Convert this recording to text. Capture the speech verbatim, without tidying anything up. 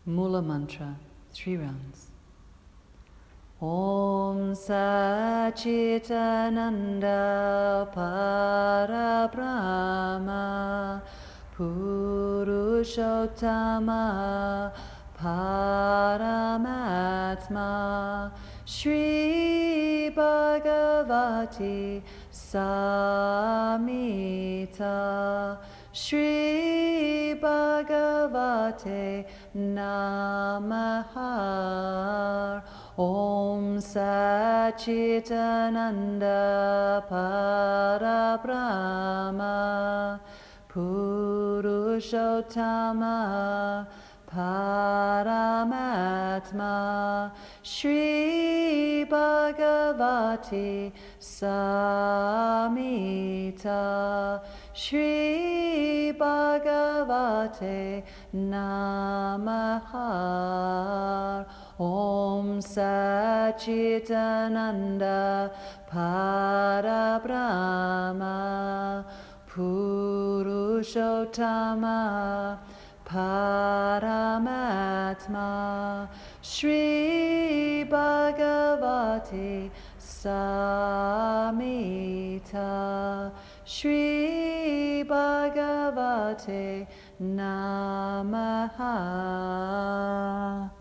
Mula Mantra, three rounds. Om Sachitananda Parabrahma Purushottama Paramatma Shri Bhagavati Samhita Shri Bhagavate Namaha. Om Sachitananda Parabrahma Purushottama Paramatma Shri Bhagavati Samhita Shri Bhagavate Namaha. Om Sachitananda Parabrahma Purushottama Paramatma Shri Bhagavati Samhita Shri Bhagavate Namaha.